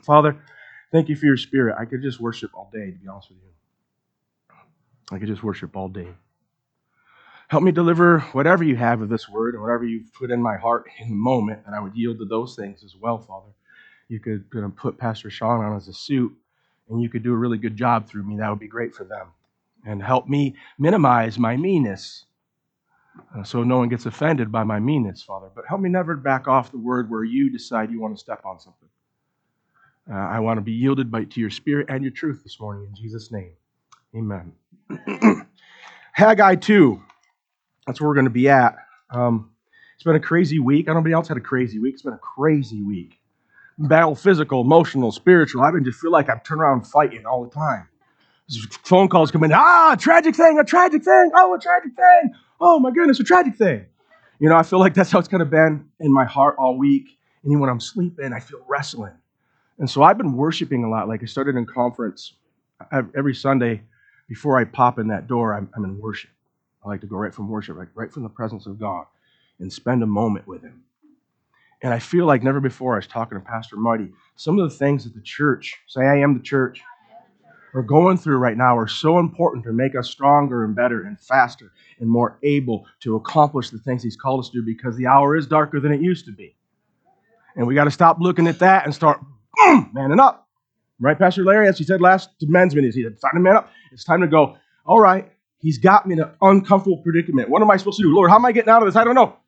Father, thank you for your Spirit. I could just worship all day, to be honest with you. I could just worship all day. Help me deliver whatever you have of this word and whatever you've put in my heart in the moment, and I would yield to those things as well, Father. You could put Pastor Sean on as a suit, and you could do a really good job through me. That would be great for them. And help me minimize my meanness so no one gets offended by my meanness, Father. But help me never back off the word where you decide you want to step on something. I want to be yielded to your Spirit and your truth this morning in Jesus' name. Amen. Haggai 2. That's where we're going to be at. It's been a crazy week. I don't know if anybody else had a crazy week. It's been a crazy week. Battle, physical, emotional, spiritual. I just feel like I'm turning around fighting all the time. Phone calls come in. A tragic thing, a tragic thing. Oh, a tragic thing. Oh, my goodness, a tragic thing. I feel like that's how it's kind of been in my heart all week. And even when I'm sleeping, I feel wrestling. And so I've been worshiping a lot. Like I started in conference every Sunday before I pop in that door, I'm in worship. I like to go right from worship, right from the presence of God and spend a moment with Him. And I feel like never before I was talking to Pastor Marty, some of the things that the church, say I am the church, are going through right now are so important to make us stronger and better and faster and more able to accomplish the things He's called us to do because the hour is darker than it used to be. And we got to stop looking at that and start manning up. Right, Pastor Larry? As he said last to men's meetings, he said, it's time to man up. It's time to go, all right, He's got me in an uncomfortable predicament. What am I supposed to do? Lord, how am I getting out of this? I don't know.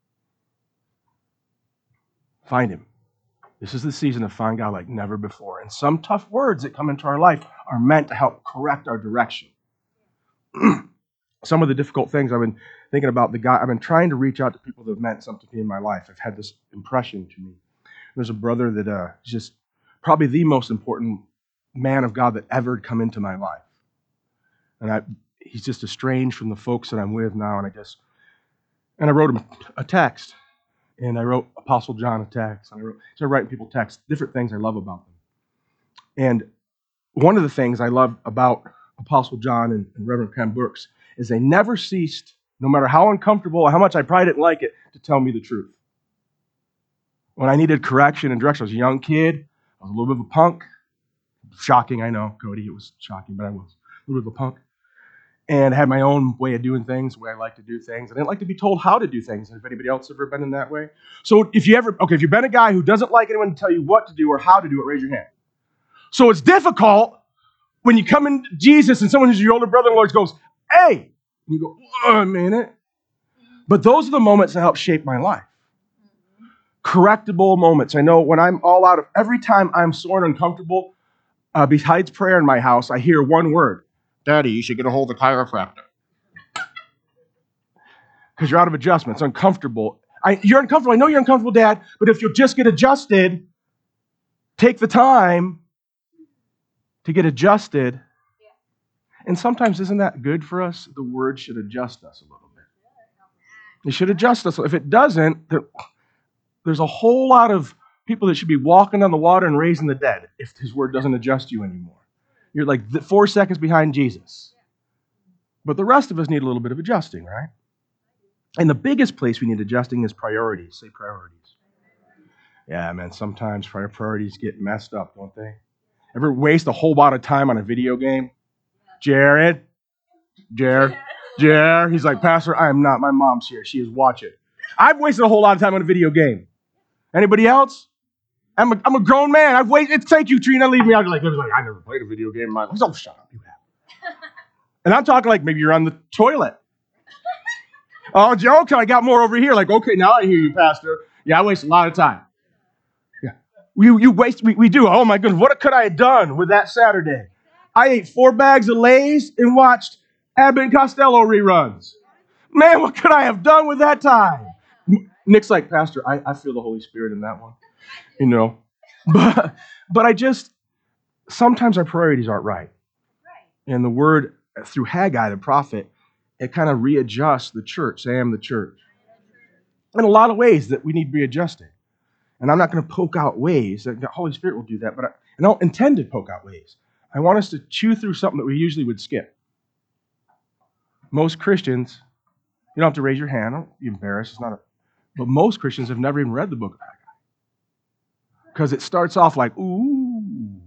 Find Him. This is the season to find God like never before. And some tough words that come into our life are meant to help correct our direction. Some of the difficult things I've been thinking about I've been trying to reach out to people that have meant something to me in my life. I've had this impression to me. There's a brother that is just probably the most important man of God that ever come into my life. And he's just estranged from the folks that I'm with now. And I wrote him a text. And I wrote Apostle John a text. And I started writing people texts, different things I love about them. And one of the things I love about Apostle John and Reverend Ken Brooks is they never ceased, no matter how uncomfortable, how much I probably didn't like it, to tell me the truth. When I needed correction and direction, I was a young kid. I was a little bit of a punk. Shocking, I know, Cody. It was shocking, but I was a little bit of a punk. And I had my own way of doing things, the way I like to do things. I didn't like to be told how to do things. Has anybody else ever been in that way? So if you've been a guy who doesn't like anyone to tell you what to do or how to do it, raise your hand. So it's difficult when you come in Jesus and someone who's your older brother-in-law goes, hey, and you go, a minute. But those are the moments that help shape my life. Correctable moments. I know when I'm all out of, every time I'm sore and uncomfortable, besides prayer in my house, I hear one word. Daddy, you should get a hold of the chiropractor. Because you're out of adjustment. It's uncomfortable. You're uncomfortable. I know you're uncomfortable, Dad, but if you'll just get adjusted, take the time to get adjusted. And sometimes isn't that good for us? The word should adjust us a little bit. It should adjust us. If it doesn't, there's a whole lot of people that should be walking on the water and raising the dead if His word doesn't adjust you anymore. You're like 4 seconds behind Jesus. But the rest of us need a little bit of adjusting, right? And the biggest place we need adjusting is priorities. Say priorities. Yeah, man, sometimes priorities get messed up, don't they? Ever waste a whole lot of time on a video game? Jared, he's like, Pastor, I am not. My mom's here. She is watching. I've wasted a whole lot of time on a video game. Anybody else? I'm a grown man. I've wasted. Thank you, Trina. Leave me out. Like, I never played a video game in my life. Oh, shut up. You have. And I'm talking like maybe you're on the toilet. Oh, jokes. I got more over here. Like, okay, now I hear you, Pastor. Yeah, I waste a lot of time. Yeah, you waste. We do. Oh my goodness, what could I have done with that Saturday? I ate 4 bags of Lay's and watched Abbott and Costello reruns. Man, what could I have done with that time? Nick's like, Pastor, I feel the Holy Spirit in that one. But I just, sometimes our priorities aren't right. And the word through Haggai, the prophet, it kind of readjusts the church. Say, I am the church. In a lot of ways that we need readjusting. And I'm not going to poke out ways. The Holy Spirit will do that, but I don't intend to poke out ways. I want us to chew through something that we usually would skip. Most Christians, you don't have to raise your hand. Don't be embarrassed. But most Christians have never even read the book of Haggai. Because it starts off like, ooh,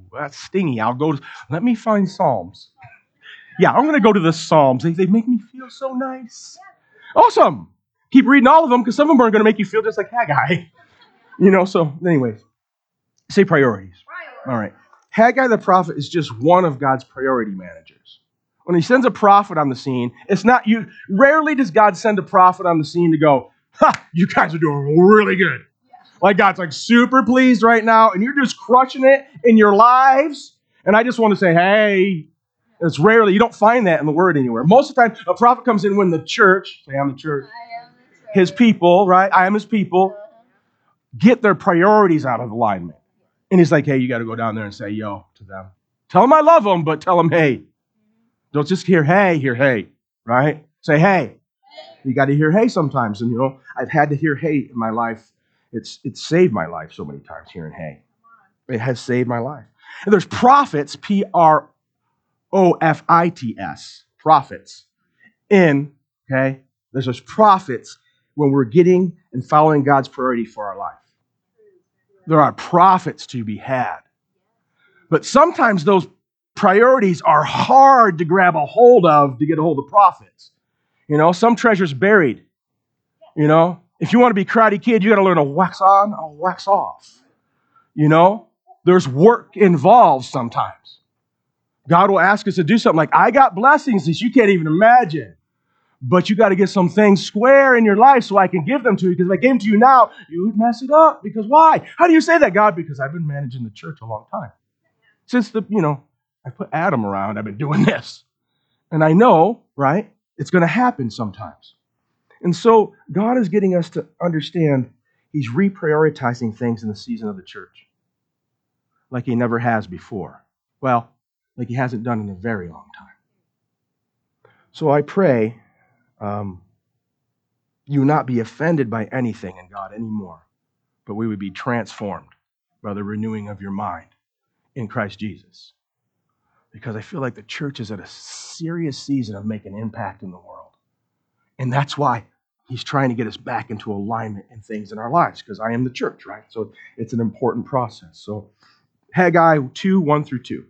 that's stingy. Let me find Psalms. Yeah, I'm going to go to the Psalms. They make me feel so nice. Awesome. Keep reading all of them because some of them are going to make you feel just like Haggai. So anyways, say priorities. All right. Haggai the prophet is just one of God's priority managers. When he sends a prophet on the scene, it's not you. Rarely does God send a prophet on the scene to go, you guys are doing really good. Like God's like super pleased right now, and you're just crushing it in your lives. And I just want to say, hey, it's rarely, you don't find that in the word anywhere. Most of the time, a prophet comes in when the church, say I'm the church, his people, right? I am his people, get their priorities out of alignment. And he's like, hey, you got to go down there and say yo to them. Tell them I love them, but tell them hey. Don't just hear hey, right? Say hey. You got to hear hey sometimes. And I've had to hear hey in my life. It's saved my life so many times hearing hey. It has saved my life. And there's prophets, Profits, prophets. Okay? There's those prophets when we're getting and following God's priority for our life. There are prophets to be had. But sometimes those priorities are hard to grab a hold of to get a hold of prophets. Some treasure's buried. If you want to be Karate Kid, you got to learn to wax on or wax off. There's work involved sometimes. God will ask us to do something like, I got blessings that you can't even imagine, but you got to get some things square in your life so I can give them to you, because if I gave them to you now, you would mess it up. Because why? How do you say that, God? Because I've been managing the church a long time. Since I put Adam around, I've been doing this. And I know, right, it's going to happen sometimes. And so God is getting us to understand he's reprioritizing things in the season of the church like he never has before. Well, like he hasn't done in a very long time. So I pray you not be offended by anything in God anymore, but we would be transformed by the renewing of your mind in Christ Jesus. Because I feel like the church is at a serious season of making impact in the world. And that's why he's trying to get us back into alignment in things in our lives, because I am the church, right? So it's an important process. So Haggai 2, 1 through 2.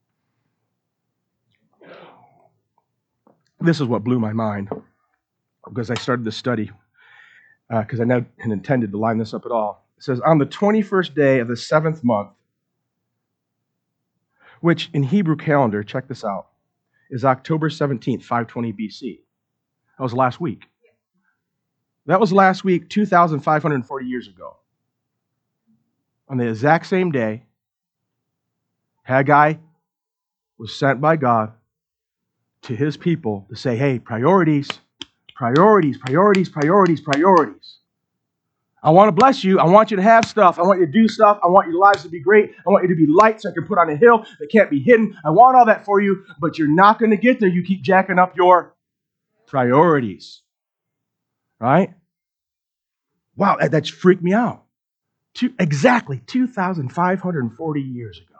This is what blew my mind, because I started this study, because I never had intended to line this up at all. It says, on the 21st day of the 7th month, which in Hebrew calendar, check this out, is October 17th, 520 BC. That was last week. That was last week, 2,540 years ago. On the exact same day, Haggai was sent by God to his people to say, hey, priorities. I want to bless you. I want you to have stuff. I want you to do stuff. I want your lives to be great. I want you to be lights I can put on a hill that can't be hidden. I want all that for you, but you're not going to get there. You keep jacking up your priorities. Right? Wow, that freaked me out. Exactly 2,540 years ago.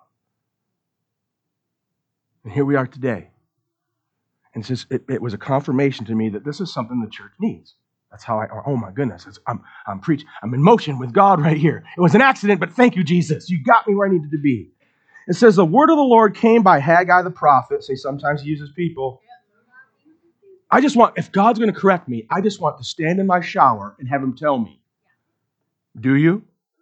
And here we are today. And it was a confirmation to me that this is something the church needs. That's how oh my goodness, I'm preaching. I'm in motion with God right here. It was an accident, but thank you, Jesus. You got me where I needed to be. It says, the word of the Lord came by Haggai the prophet. Say sometimes he uses people. If God's going to correct me, I just want to stand in my shower and have him tell me. Do you?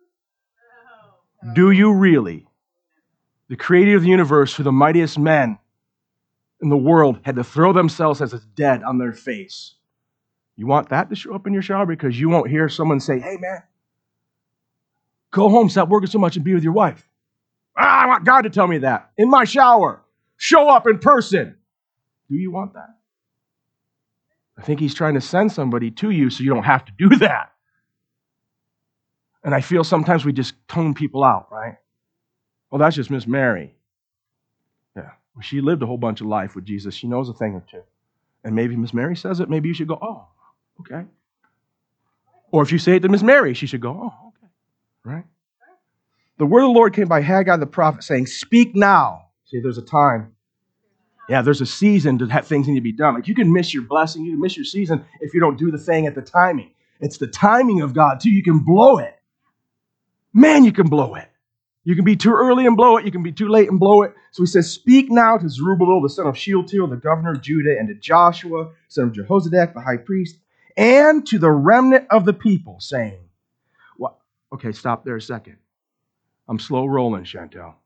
Do you really? The creator of the universe, who the mightiest men in the world had to throw themselves as dead on their face. You want that to show up in your shower? Because you won't hear someone say, hey man, go home, stop working so much and be with your wife. I want God to tell me that in my shower. Show up in person. Do you want that? I think he's trying to send somebody to you so you don't have to do that. And I feel sometimes we just tone people out, right? Well, that's just Miss Mary. Yeah. Well, she lived a whole bunch of life with Jesus. She knows a thing or two. And maybe Miss Mary says it, maybe you should go, oh, okay. Or if you say it to Miss Mary, she should go, oh, okay. Right? The word of the Lord came by Haggai the prophet saying, speak now. See, there's a time. Yeah, there's a season to have things need to be done. Like you can miss your blessing, you can miss your season if you don't do the thing at the timing. It's the timing of God too. You can blow it. Man, you can blow it. You can be too early and blow it. You can be too late and blow it. So he says, speak now to Zerubbabel, the son of Shealtiel, the governor of Judah, and to Joshua, son of Jehozadak, the high priest, and to the remnant of the people, saying, what? Okay, stop there a second. I'm slow rolling, Chantel.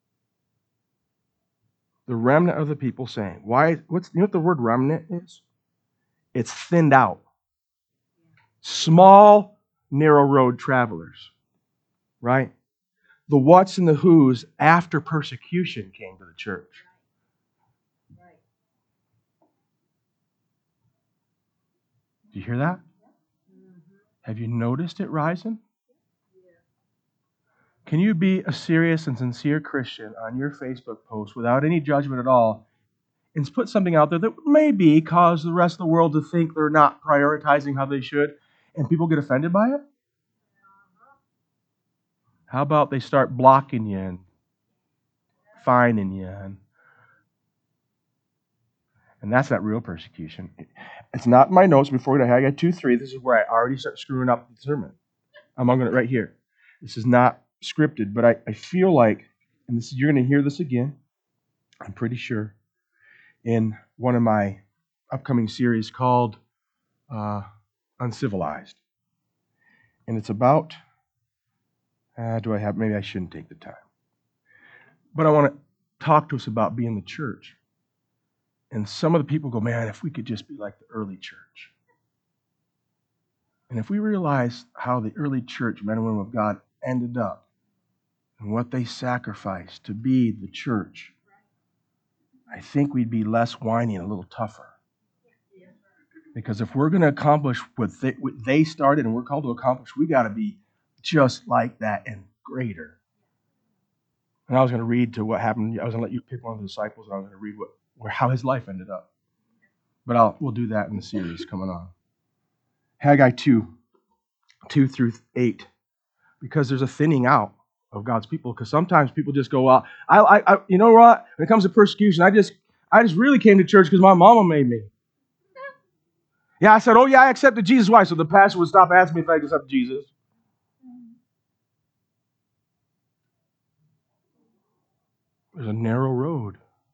The remnant of the people saying, why? You know what the word remnant is? It's thinned out. Small, narrow road travelers, right? The whats and the whos after persecution came to the church. Do you hear that? Have you noticed it rising? Can you be a serious and sincere Christian on your Facebook post without any judgment at all and put something out there that maybe cause the rest of the world to think they're not prioritizing how they should and people get offended by it? How about they start blocking you and fining you? And that's not real persecution. It's not in my notes before we go to Haggai 2:3. This is where I already start screwing up the sermon. I'm going to right here. This is not scripted, but I feel like, and this you're going to hear this again, I'm pretty sure, in one of my upcoming series called Uncivilized. And it's about, maybe I shouldn't take the time. But I want to talk to us about being the church. And some of the people go, man, if we could just be like the early church. And if we realize how the early church, men and women of God, ended up and what they sacrificed to be the church, I think we'd be less whiny and a little tougher. Because if we're going to accomplish what they started and we're called to accomplish, we got to be just like that and greater. And I was going to read to what happened. I was going to let you pick one of the disciples, and I was going to read how his life ended up. But we'll do that in the series coming on. Haggai 2:2-8. Because there's a thinning out of God's people. Because sometimes people just go, well, you know what? When it comes to persecution, I just really came to church because my mama made me. Yeah, I said, oh yeah, I accepted Jesus. Why? So the pastor would stop asking me if I accepted Jesus. There's a narrow road.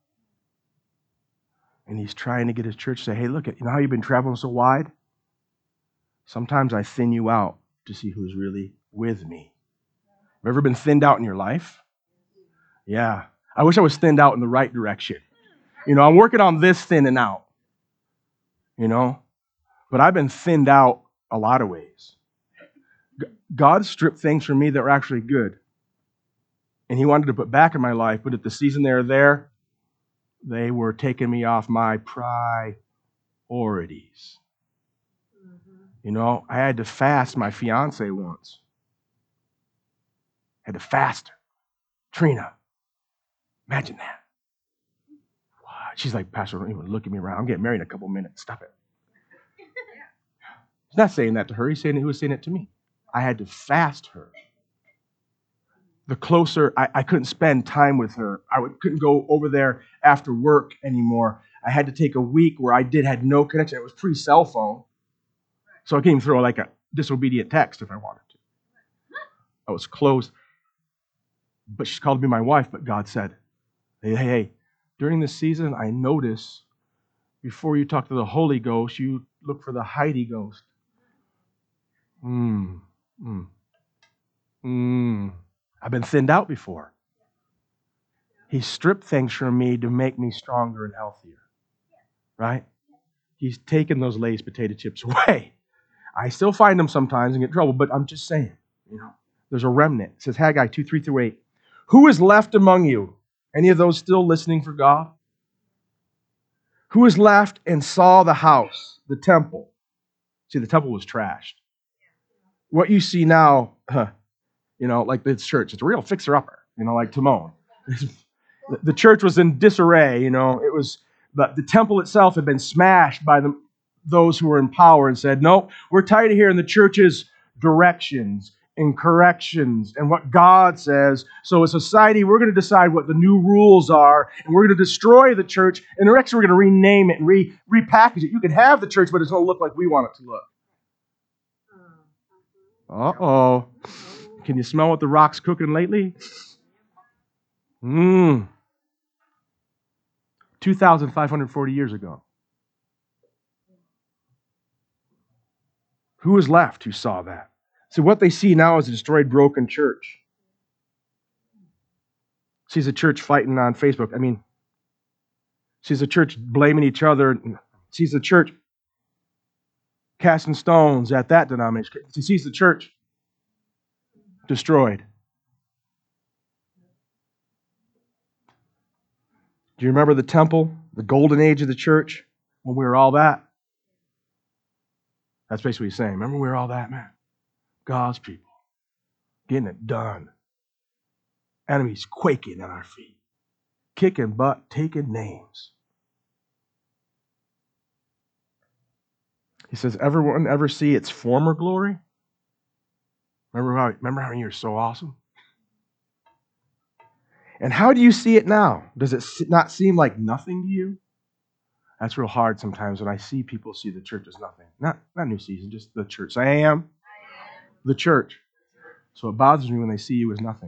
And he's trying to get his church to say, hey, look, you know how you've been traveling so wide? Sometimes I thin you out to see who's really with me. Have you ever been thinned out in your life? Yeah. I wish I was thinned out in the right direction. I'm working on this thinning out. But I've been thinned out a lot of ways. God stripped things from me that were actually good. And he wanted to put back in my life, but at the season they were there, they were taking me off my priorities. I had to fast my fiance once. I had to fast her. Trina, imagine that. Wow. She's like, Pastor, don't even look at me around. I'm getting married in a couple minutes. Stop it. He's not saying that to her. He was saying it to me. I had to fast her. The closer, I couldn't spend time with her. Couldn't go over there after work anymore. I had to take a week where I had no connection. It was pre-cell phone. So I couldn't even throw like a disobedient text if I wanted to. I was closed. But she's called to be my wife, but God said, hey, during this season, I notice before you talk to the Holy Ghost, you look for the Heidi Ghost. I've been thinned out before. He stripped things from me to make me stronger and healthier. Right? He's taken those Lay's potato chips away. I still find them sometimes and get in trouble, but I'm just saying, there's a remnant. It says Haggai 2:3-8. Who is left among you? Any of those still listening for God? Who is left and saw the house, the temple? See, the temple was trashed. What you see now, like this church, it's a real fixer-upper, like Timon. The church was in disarray, it was, but the temple itself had been smashed by those who were in power and said, no, we're tired of hearing the church's directions and corrections and what God says. So as a society, we're going to decide what the new rules are, and we're going to destroy the church, and we're going to rename it and repackage it. You can have the church, but it's going to look like we want it to look. Uh-oh. Can you smell what the rock's cooking lately? 2,540 years ago. Who was left who saw that? So what they see now is a destroyed, broken church. Sees a church fighting on Facebook. Sees a church blaming each other. Sees a church casting stones at that denomination. He sees the church destroyed. Do you remember the temple, the golden age of the church, when we were all that? That's basically what he's saying. Remember we were all that, man? God's people. Getting it done. Enemies quaking at our feet. Kicking butt, taking names. He says, everyone ever see its former glory? Remember how you're so awesome? And how do you see it now? Does it not seem like nothing to you? That's real hard sometimes when I see people see the church as nothing. Not New Season, just the church. I am the church. So it bothers me when they see you as nothing.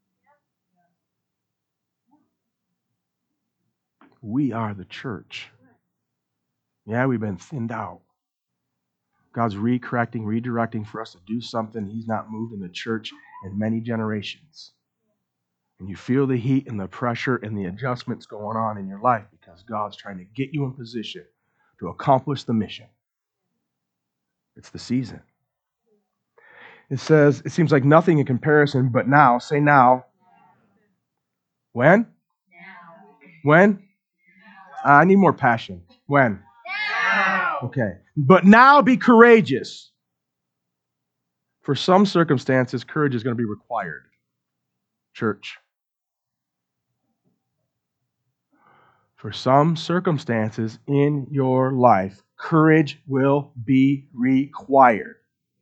We are the church. Yeah, we've been thinned out. God's recorrecting, redirecting for us to do something He's not moved in the church in many generations. And you feel the heat and the pressure and the adjustments going on in your life because God's trying to get you in position to accomplish the mission. It's the season. It says, it seems like nothing in comparison, but now, say now. When? Now. When? I need more passion. When? Now. Okay. But now be courageous. For some circumstances, courage is going to be required. Church. For some circumstances in your life, courage will be required.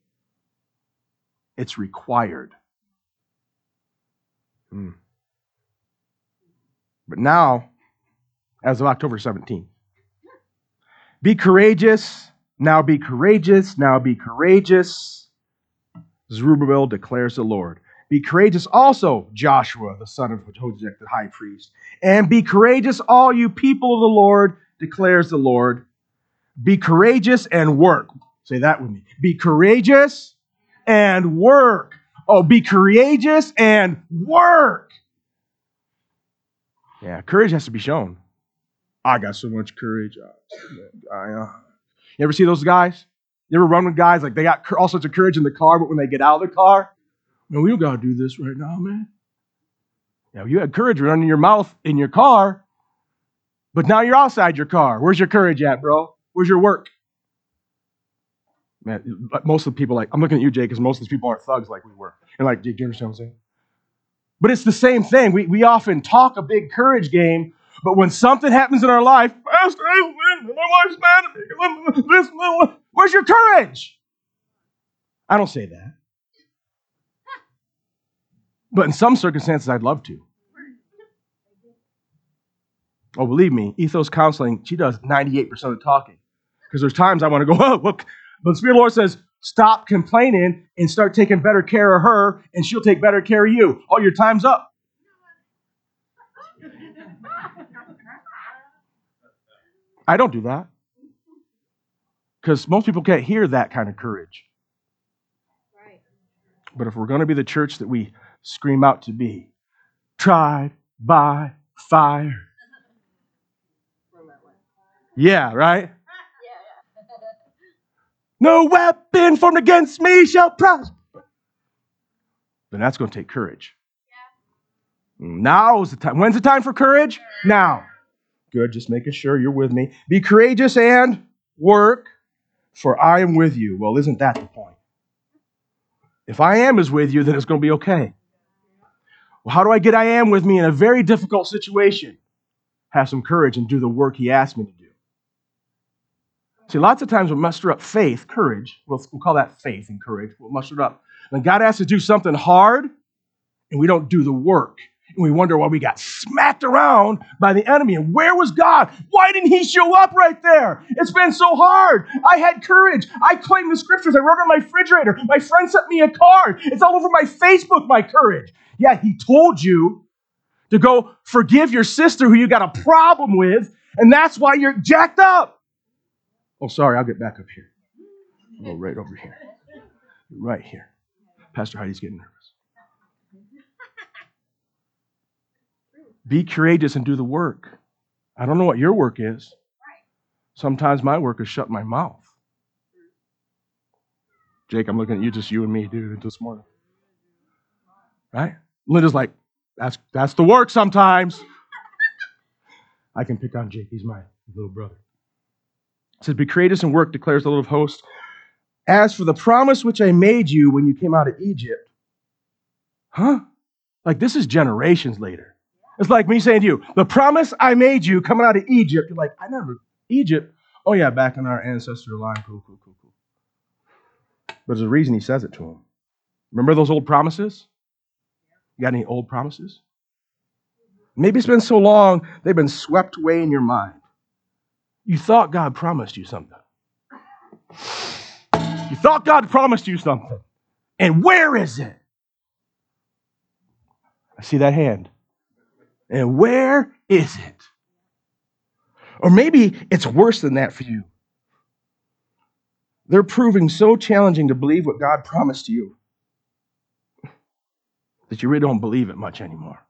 It's required. But now, as of October 17th, be courageous. Now be courageous. Now be courageous. Zerubbabel declares the Lord. Be courageous also, Joshua, the son of Jehozadak, the high priest. And be courageous, all you people of the Lord, declares the Lord. Be courageous and work. Say that with me. Be courageous and work. Oh, be courageous and work. Yeah, courage has to be shown. I got so much courage. You ever see those guys? You ever run with guys like they got all sorts of courage in the car, but when they get out of the car, man, we don't got to do this right now, man. Yeah, you had courage running your mouth in your car, but now you're outside your car. Where's your courage at, bro? Where's your work? Man, most of the people, I'm looking at you, Jay, because most of these people aren't thugs like we were. And do you understand what I'm saying? But it's the same thing. We often talk a big courage game, but when something happens in our life, Pastor, my wife's mad at me. Where's your courage? I don't say that. But in some circumstances, I'd love to. Oh, believe me, Ethos Counseling, she does 98% of the talking. Because there's times I want to go, oh, look. But the Spirit of the Lord says, stop complaining and start taking better care of her, and she'll take better care of you. Oh, your time's up. I don't do that. Because most people can't hear that kind of courage. Right. But if we're going to be the church that we scream out to be, tried by fire. Yeah, right? No weapon formed against me shall prosper. Then that's going to take courage. Yeah. Now is the time. When's the time for courage? Now. Good, just making sure you're with me. Be courageous and work, for I am with you. Well, isn't that the point? If I am is with you, then it's going to be okay. Well, how do I get I am with me in a very difficult situation? Have some courage and do the work He asked me to do. See, lots of times we'll muster up faith, courage. We'll call that faith and courage. We'll muster it up. When God asks us to do something hard, and we don't do the work, and we wonder why we got smacked around by the enemy. And where was God? Why didn't He show up right there? It's been so hard. I had courage. I claimed the scriptures. I wrote on my refrigerator. My friend sent me a card. It's all over my Facebook, my courage. Yeah, He told you to go forgive your sister who you got a problem with, and that's why you're jacked up. Oh, sorry, I'll get back up here. I'll go right over here. Right here. Pastor Heidi's getting nervous. Be courageous and do the work. I don't know what your work is. Sometimes my work is shut my mouth. Jake, I'm looking at you, just you and me, dude, this morning. Right? Linda's like, that's the work sometimes. I can pick on Jake. He's my little brother. It says, be courageous and work, declares the Lord of hosts. As for the promise which I made you when you came out of Egypt. Huh? Like this is generations later. It's like me saying to you, the promise I made you coming out of Egypt. You're like, Egypt? Oh yeah, back in our ancestral line. Cool. But there's a reason he says it to him. Remember those old promises? You got any old promises? Maybe it's been so long, they've been swept away in your mind. You thought God promised you something. You thought God promised you something. And where is it? I see that hand. And where is it? Or maybe it's worse than that for you. They're proving so challenging to believe what God promised you that you really don't believe it much anymore.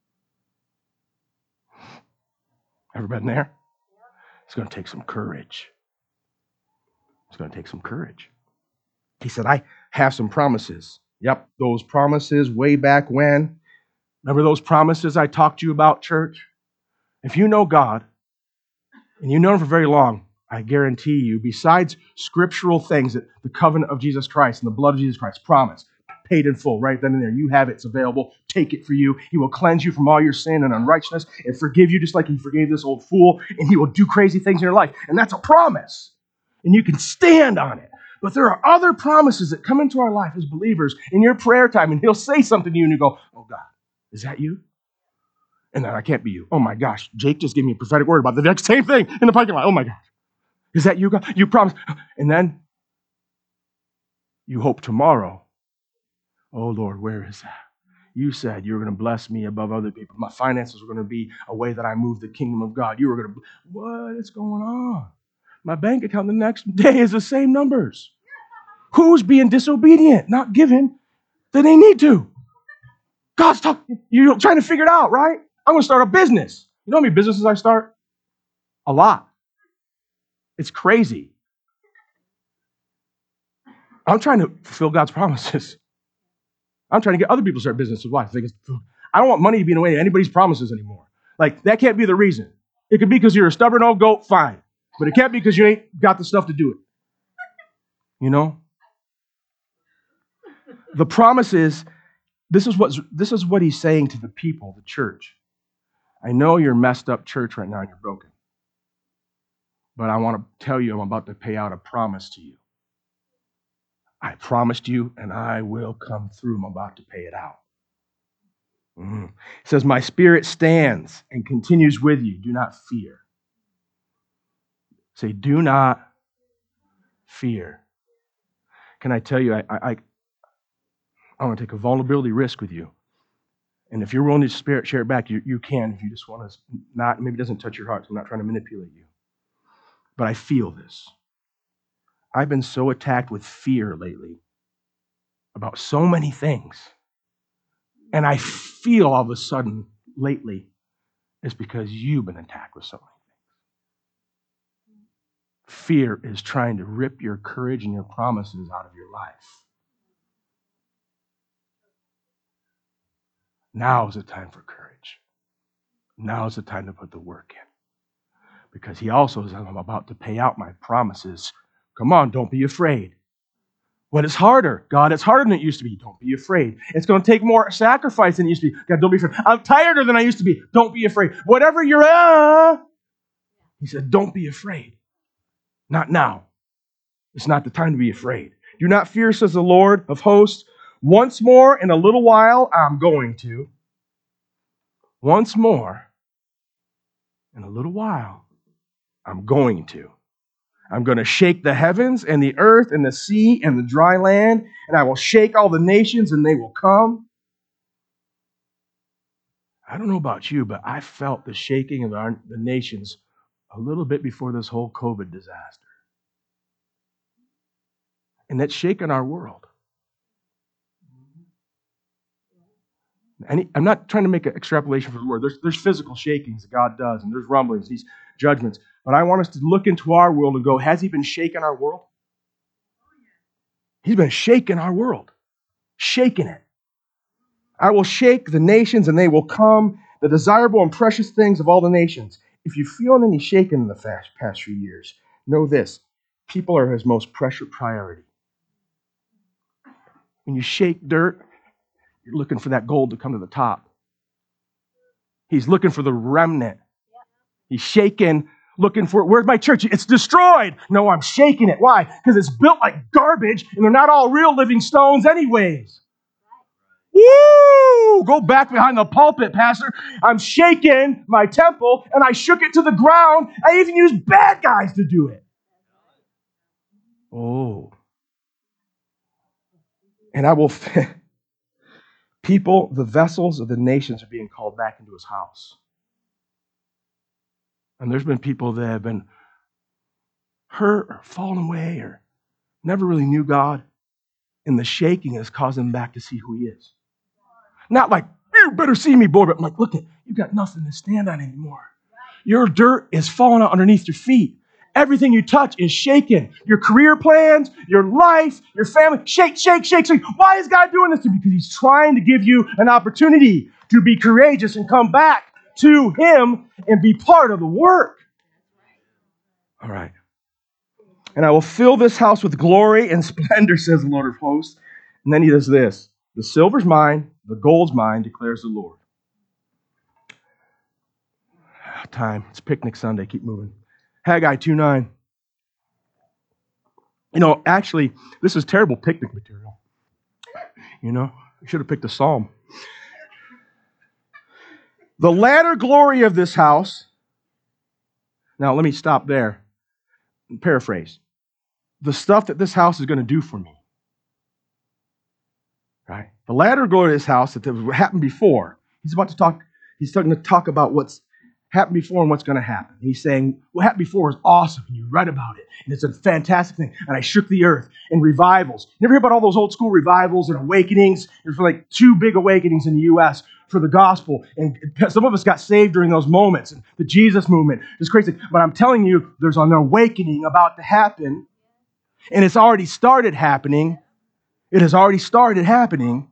Ever been there? It's going to take some courage. It's going to take some courage. He said, I have some promises. Yep, those promises way back when. Remember those promises I talked to you about, church? If you know God, and you know Him for very long, I guarantee you, besides scriptural things, that the covenant of Jesus Christ and the blood of Jesus Christ, promise, paid in full, right then and there. You have it, it's available. Take it for you. He will cleanse you from all your sin and unrighteousness and forgive you just like He forgave this old fool, and He will do crazy things in your life. And that's a promise. And you can stand on it. But there are other promises that come into our life as believers in your prayer time, and He'll say something to you, and you go, oh God, is that you? And then I can't be you. Oh my gosh, Jake just gave me a prophetic word about the next same thing in the parking lot. Oh my gosh. Is that you, God? You promised. And then you hope tomorrow. Oh Lord, where is that? You said you were going to bless me above other people. My finances were going to be a way that I move the kingdom of God. You were going to, what is going on? My bank account the next day is the same numbers. Who's being disobedient? Not giving. Then they need to. God's talking. You're trying to figure it out, right? I'm going to start a business. You know how many businesses I start? A lot. It's crazy. I'm trying to fulfill God's promises. I'm trying to get other people to start businesses. Why? I don't want money to be in the way of anybody's promises anymore. Like, that can't be the reason. It could be because you're a stubborn old goat, fine. But it can't be because you ain't got the stuff to do it. You know? The promise is, this is what He's saying to the people, the church. I know you're messed up church right now and you're broken. But I want to tell you I'm about to pay out a promise to you. I promised you and I will come through. I'm about to pay it out. It says, my spirit stands and continues with you. Do not fear. Say, do not fear. Can I tell you, I want to take a vulnerability risk with you. And if you're willing to share it back, you can. If you just want to not, maybe it doesn't touch your heart, so I'm not trying to manipulate you. But I feel this. I've been so attacked with fear lately about so many things. And I feel all of a sudden lately it's because you've been attacked with so many things. Fear is trying to rip your courage and your promises out of your life. Now is the time for courage. Now is the time to put the work in. Because He also says, I'm about to pay out my promises. Come on, don't be afraid. When it's harder, God, it's harder than it used to be. Don't be afraid. It's going to take more sacrifice than it used to be. God, don't be afraid. I'm tireder than I used to be. Don't be afraid. Whatever you're He said, don't be afraid. Not now. It's not the time to be afraid. Do not fear, says the Lord of hosts. Once more, in a little while, I'm going to. Once more, in a little while, I'm going to. I'm going to shake the heavens and the earth and the sea and the dry land, and I will shake all the nations and they will come. I don't know about you, but I felt the shaking of the nations a little bit before this whole COVID disaster. And that's shaken our world. And I'm not trying to make an extrapolation from the word. There's physical shakings that God does, and there's rumblings, these judgments. But I want us to look into our world and go, has he been shaking our world? He's been shaking our world. Shaking it. I will shake the nations, and they will come, the desirable and precious things of all the nations. If you feel any shaken in the past few years, know this. People are his most precious priority. When you shake dirt, you're looking for that gold to come to the top. He's looking for the remnant. He's shaking, looking for, where's my church? It's destroyed. No, I'm shaking it. Why? Because it's built like garbage, and they're not all real living stones anyways. Woo! Go back behind the pulpit, Pastor. I'm shaking my temple, and I shook it to the ground. I even used bad guys to do it. Oh. And I will... People, the vessels of the nations are being called back into his house. And there's been people that have been hurt or fallen away or never really knew God. And the shaking has caused them back to see who he is. Not like, you better see me, boy, but I'm like, look, you got nothing to stand on anymore. Your dirt is falling out underneath your feet. Everything you touch is shaken. Your career plans, your life, your family, shake, shake, shake, shake. Why is God doing this? Because he's trying to give you an opportunity to be courageous and come back to him and be part of the work. All right. And I will fill this house with glory and splendor, says the Lord of hosts. And then he does this. The silver's mine, the gold's mine, declares the Lord. Time. It's picnic Sunday. Keep moving. Haggai 2:9. You know, actually, this is terrible picnic material. You know, I should have picked a psalm. The latter glory of this house. Now, let me stop there and paraphrase. The stuff that this house is going to do for me. Right? The latter glory of this house that happened before. He's starting to talk about what's happened before and what's going to happen. He's saying, what happened before is awesome, and you read about it, and it's a fantastic thing, and I shook the earth, and revivals. You ever hear about all those old school revivals and awakenings? There's like 2 big awakenings in the U.S. for the gospel, and some of us got saved during those moments, and the Jesus movement is crazy. But I'm telling you, there's an awakening about to happen, and it's already started happening. It has already started happening.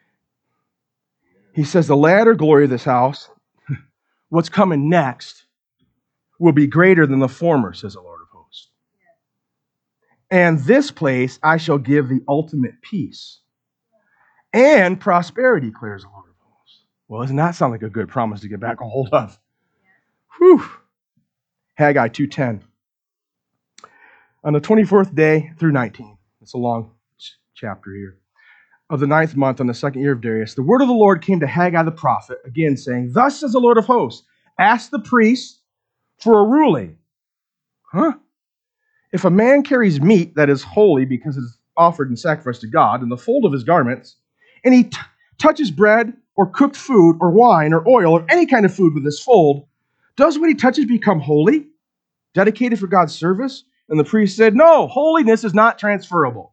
He says, the latter glory of this house, what's coming next, will be greater than the former, says the Lord of hosts. And this place I shall give the ultimate peace and prosperity, declares the Lord of hosts. Well, doesn't that sound like a good promise to get back a hold of? Whew. Haggai 2:10. On the 24th day through 19, it's a long chapter here, of the 9th month on the 2nd year of Darius, the word of the Lord came to Haggai the prophet, again saying, thus says the Lord of hosts, ask the priests for a ruling. Huh? If a man carries meat that is holy because it is offered in sacrifice to God in the fold of his garments, and he touches bread or cooked food or wine or oil or any kind of food with this fold, does what he touches become holy, dedicated for God's service? And the priest said, no, holiness is not transferable.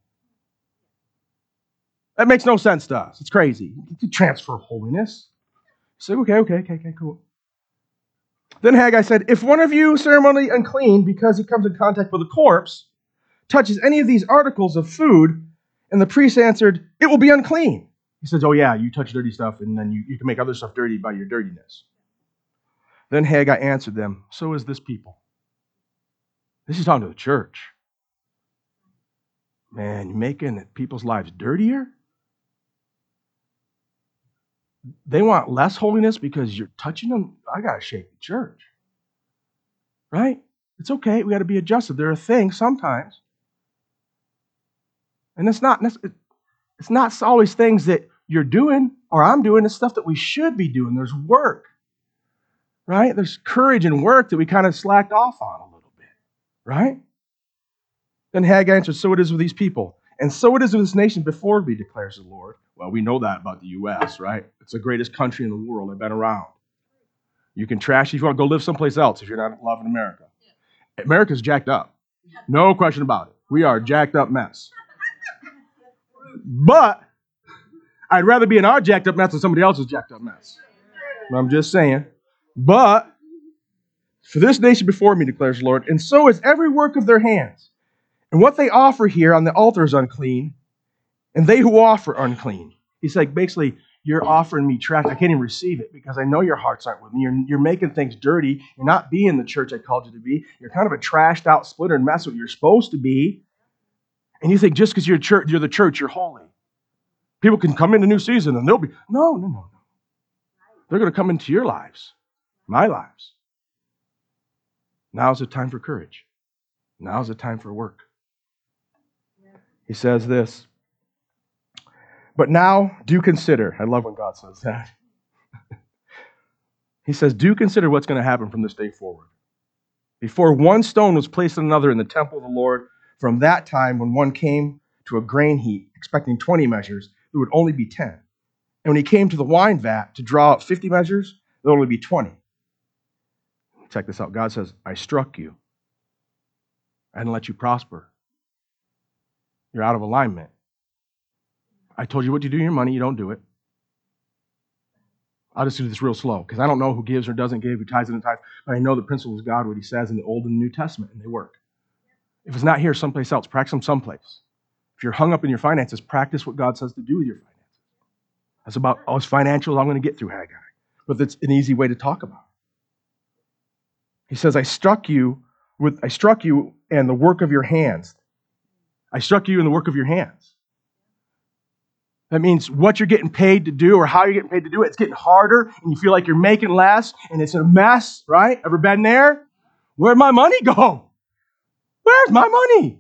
That makes no sense to us. It's crazy. You can transfer holiness. So, okay, cool. Then Haggai said, if one of you ceremonially unclean because he comes in contact with a corpse, touches any of these articles of food, and the priest answered, it will be unclean. He says, oh yeah, you touch dirty stuff, and then you can make other stuff dirty by your dirtiness. Then Haggai answered them, so is this people. This is talking to the church. Man, you're making people's lives dirtier? They want less holiness because you're touching them? I got to shake the church. Right? It's okay. We got to be adjusted. There are things sometimes. And it's not always things that you're doing or I'm doing. It's stuff that we should be doing. There's work. Right? There's courage and work that we kind of slacked off on a little bit. Right? Then Haggai answered, so it is with these people. And so it is with this nation before me, declares the Lord. Well, we know that about the U.S., right? It's the greatest country in the world. They've been around. You can trash it if you want to go live someplace else if you're not loving America. America's jacked up. No question about it. We are a jacked up mess. But I'd rather be in our jacked up mess than somebody else's jacked up mess. I'm just saying. But for this nation before me, declares the Lord, and so is every work of their hands. And what they offer here on the altar is unclean, and they who offer are unclean. He's like, basically, you're offering me trash. I can't even receive it because I know your hearts aren't with me. You're making things dirty. You're not being the church I called you to be. You're kind of a trashed out splitter and mess what you're supposed to be. And you think just because you're the church, you're holy. People can come into new season and they'll be, no. They're going to come into your lives, my lives. Now's the time for courage. Now's the time for work. He says this, but now do consider. I love when God says that. He says, do consider what's going to happen from this day forward. Before one stone was placed on another in the temple of the Lord, from that time when one came to a grain heap, expecting 20 measures, there would only be 10. And when he came to the wine vat to draw out 50 measures, there would only be 20. Check this out. God says, I struck you. I didn't let you prosper. You're out of alignment. I told you what to do with your money. You don't do it. I'll just do this real slow because I don't know who gives or doesn't give, who tithes and tithes, but I know the principles of God, what he says in the Old and New Testament, and they work. If it's not here, someplace else. Practice them someplace. If you're hung up in your finances, practice what God says to do with your finances. That's about as financial as I'm going to get through Haggai. But it's an easy way to talk about it. He says, I struck you and the work of your hands. I struck you in the work of your hands. That means what you're getting paid to do or how you're getting paid to do it. It's getting harder and you feel like you're making less and it's a mess, right? Ever been there? Where'd my money go? Where's my money?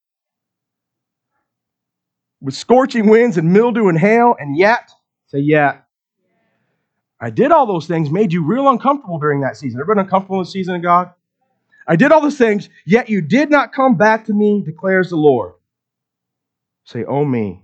With scorching winds and mildew and hail, and yet, say yet, I did all those things, made you real uncomfortable during that season. Everybody uncomfortable in the season of God? I did all those things, yet you did not come back to me, declares the Lord. Say, oh me.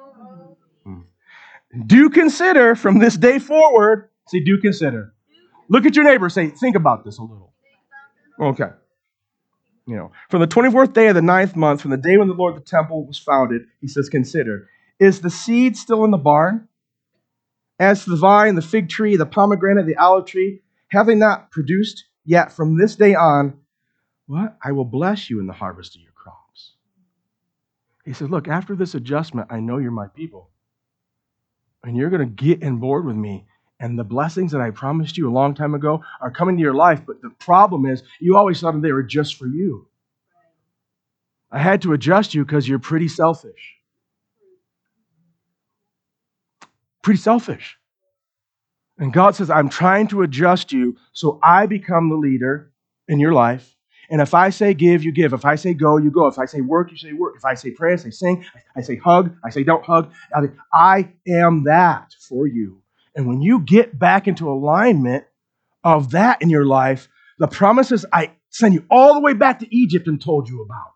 Do consider from this day forward. Say, do consider. Look at your neighbor. Say, think about this a little. Okay. From the 24th day of the 9th month, from the day when the Lord the temple was founded, he says, consider. Is the seed still in the barn? As to the vine, the fig tree, the pomegranate, the olive tree, have they not produced yet from this day on? What? I will bless you in the harvest of your crops. He says, look, after this adjustment, I know you're my people. And you're going to get on board with me. And the blessings that I promised you a long time ago are coming to your life. But the problem is, you always thought they were just for you. I had to adjust you because you're pretty selfish. Pretty selfish. And God says, I'm trying to adjust you so I become the leader in your life. And if I say give, you give. If I say go, you go. If I say work, you say work. If I say pray, I say sing. I say hug, I say don't hug. I am that for you. And when you get back into alignment of that in your life, the promises I send you all the way back to Egypt and told you about,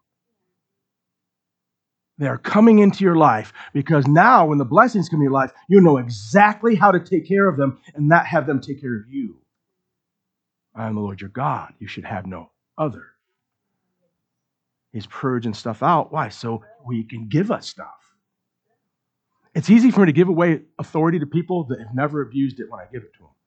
they are coming into your life because now when the blessings come in your life, you know exactly how to take care of them and not have them take care of you. I am the Lord your God. You should have no other. He's purging stuff out. Why? So he can give us stuff. It's easy for me to give away authority to people that have never abused it when I give it to them.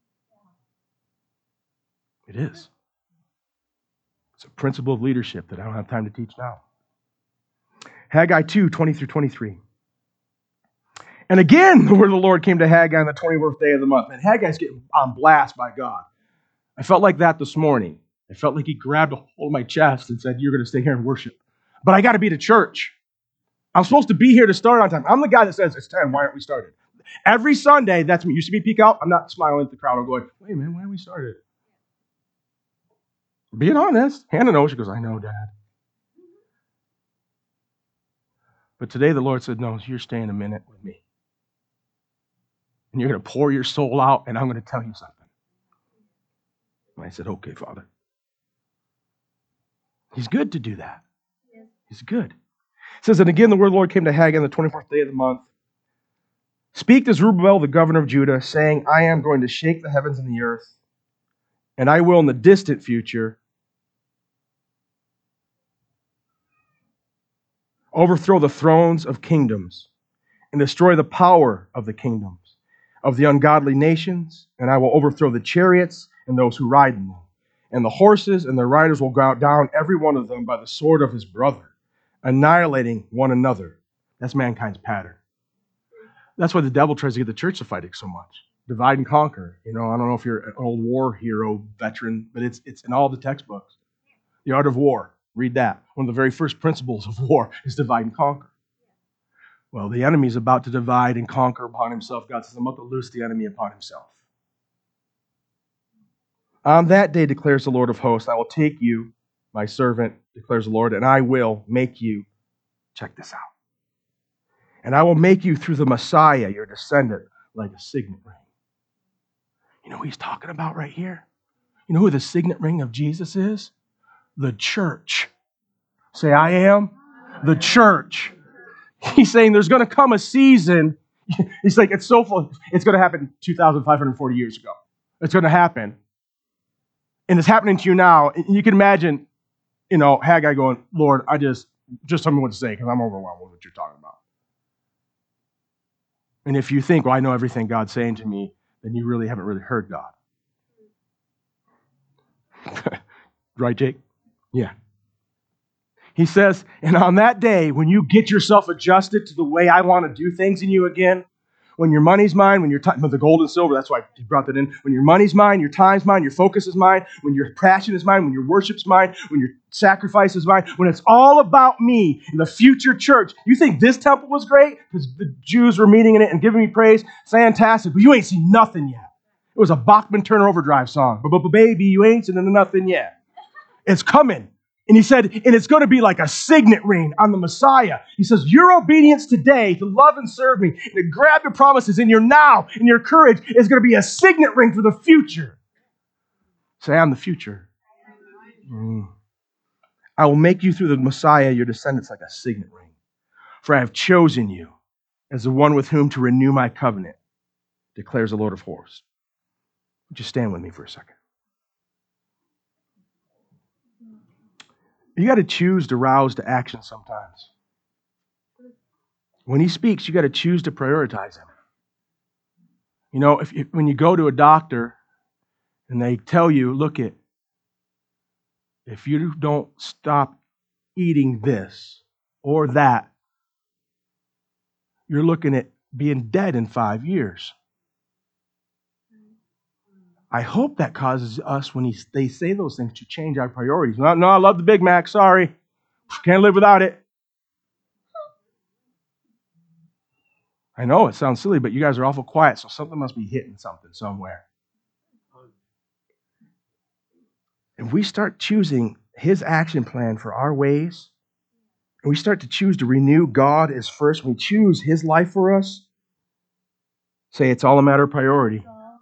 It is. It's a principle of leadership that I don't have time to teach now. Haggai 2, 20 through 23. And again, the word of the Lord came to Haggai on the 24th day of the month. And Haggai's getting on blast by God. I felt like that this morning. I felt like he grabbed a hold of my chest and said, you're going to stay here and worship. But I got to be to church. I'm supposed to be here to start on time. I'm the guy that says, it's 10, why aren't we started? Every Sunday, that's me. You see me peek out? I'm not smiling at the crowd. I'm going, wait, man, why aren't we started? Being honest. Hannah knows. She goes, I know, Dad. But today the Lord said, no, you're staying a minute with me. And you're going to pour your soul out, and I'm going to tell you something. And I said, okay, Father. He's good to do that. He's good. It says, and again, the word of the Lord came to Haggai on the 24th day of the month. Speak to Zerubbabel, the governor of Judah, saying, I am going to shake the heavens and the earth. And I will, in the distant future, overthrow the thrones of kingdoms and destroy the power of the kingdoms of the ungodly nations, and I will overthrow the chariots and those who ride in them. And the horses and their riders will go down, every one of them, by the sword of his brother, annihilating one another. That's mankind's pattern. That's why the devil tries to get the church to fight so much. Divide and conquer. I don't know if you're an old war hero veteran, but it's in all the textbooks. The Art of War. Read that. One of the very first principles of war is divide and conquer. Well, the enemy is about to divide and conquer upon himself. God says, I'm about to loose the enemy upon himself. On that day, declares the Lord of hosts, I will take you, my servant, declares the Lord, and I will make you, check this out, and I will make you through the Messiah, your descendant, like a signet ring. You know who he's talking about right here? You know who the signet ring of Jesus is? The church. Say, I am the church. He's saying there's going to come a season. He's like, it's so full. It's going to happen 2,540 years ago. It's going to happen. And it's happening to you now. And you can imagine, Haggai going, Lord, just tell me what to say because I'm overwhelmed with what you're talking about. And if you think, well, I know everything God's saying to me, then you really haven't really heard God. Right, Jake? Yeah. He says, and on that day, when you get yourself adjusted to the way I want to do things in you again, when your money's mine, when your time, the gold and silver, that's why he brought that in. When your money's mine, your time's mine, your focus is mine, when your passion is mine, when your worship's mine, when your sacrifice is mine, when it's all about me in the future church. You think this temple was great? Because the Jews were meeting in it and giving me praise? Fantastic. But you ain't seen nothing yet. It was a Bachman Turner Overdrive song. But baby, you ain't seen nothing yet. It's coming. And he said, and it's going to be like a signet ring on the Messiah. He says, your obedience today to love and serve me, and to grab your promises in your now, and your courage is going to be a signet ring for the future. Say, I'm the future. I will make you through the Messiah, your descendants, like a signet ring. For I have chosen you as the one with whom to renew my covenant, declares the Lord of hosts. Would you stand with me for a second? You got to choose to rouse to action sometimes. When he speaks, you got to choose to prioritize him. When you go to a doctor and they tell you, look if you don't stop eating this or that, you're looking at being dead in 5 years. I hope that causes us, when they say those things, to change our priorities. No, I love the Big Mac. Sorry. Can't live without it. I know it sounds silly, but you guys are awful quiet, so something must be hitting something somewhere. If we start choosing his action plan for our ways, and we start to choose to renew God as first, we choose his life for us, say it's all a matter of priority.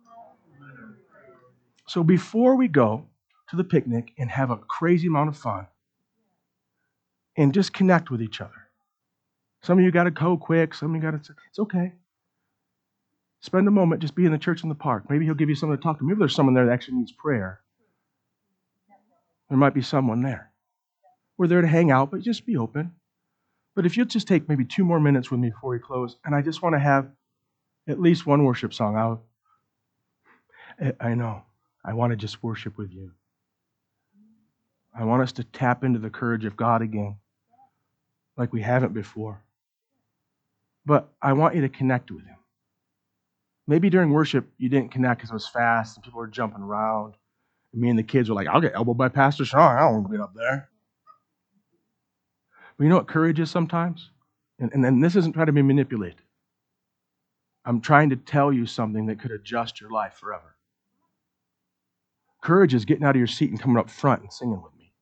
So before we go to the picnic and have a crazy amount of fun and just connect with each other. Some of you got to go quick. Some of you got to, it's okay. Spend a moment, just be in the church in the park. Maybe he'll give you someone to talk to. Maybe there's someone there that actually needs prayer. There might be someone there. We're there to hang out, but just be open. But if you'll just take maybe 2 more minutes with me before we close, and I just want to have at least one worship song. I know. I want to just worship with you. I want us to tap into the courage of God again, like we haven't before. But I want you to connect with him. Maybe during worship you didn't connect because it was fast and people were jumping around. And me and the kids were like, I'll get elbowed by Pastor Sean. I don't want to get up there. But you know what courage is sometimes? And this isn't trying to be manipulated. I'm trying to tell you something that could adjust your life forever. Courage is getting out of your seat and coming up front and singing with me.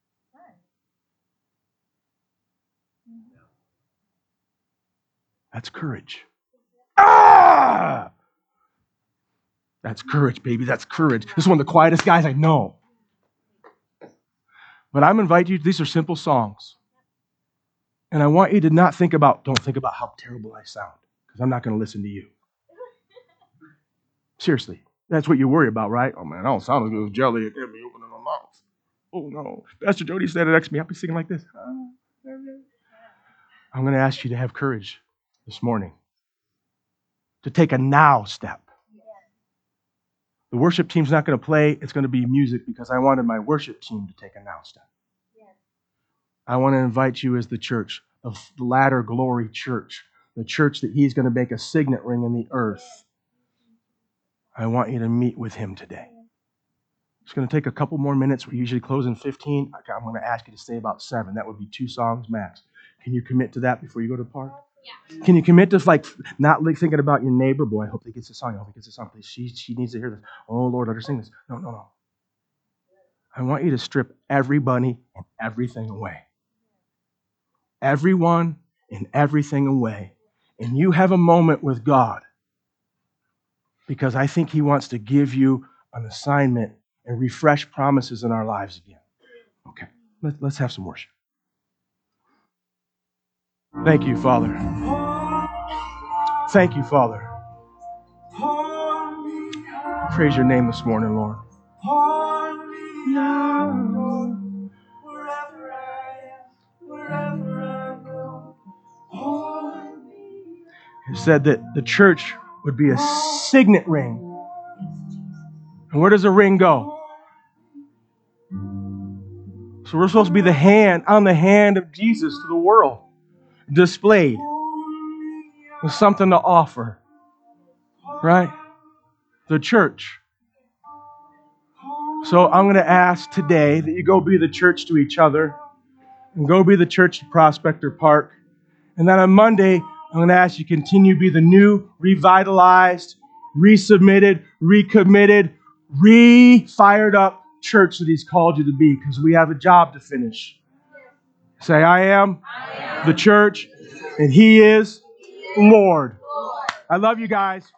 That's courage. Ah! That's courage, baby. That's courage. This is one of the quietest guys I know. But I'm inviting you, these are simple songs. And I want you to don't think about how terrible I sound, because I'm not going to listen to you. Seriously. That's what you worry about, right? Oh man, I don't sound as good as jelly. It can't be opening my mouth. Oh no. Pastor Jody standing next to me. I'll be singing like this. I'm going to ask you to have courage this morning to take a now step. The worship team's not going to play. It's going to be music because I wanted my worship team to take a now step. I want to invite you as the church, the latter glory church, the church that he's going to make a signet ring in the earth. I want you to meet with him today. It's going to take a couple more minutes. We usually close in 15. I'm going to ask you to stay about 7. That would be 2 songs max. Can you commit to that before you go to the park? Yeah. Can you commit to not thinking about your neighbor? Boy, I hope they get this song. I hope they get this song. Please, she needs to hear this. Oh, Lord, let her sing this. No. I want you to strip everybody and everything away. Everyone and everything away. And you have a moment with God because I think he wants to give you an assignment and refresh promises in our lives again. Okay, let's have some worship. Thank you, Father. Thank you, Father. Praise your name this morning, Lord. It said that the church would be a signet ring. And where does a ring go? So we're supposed to be the hand on the hand of Jesus to the world, displayed with something to offer, right? The church. So I'm going to ask today that you go be the church to each other and go be the church to Prospector Park. And then on Monday, I'm going to ask you to continue to be the new, revitalized, resubmitted, recommitted, re-fired up church that he's called you to be because we have a job to finish. Say, I am the church, and he is Lord. I love you guys.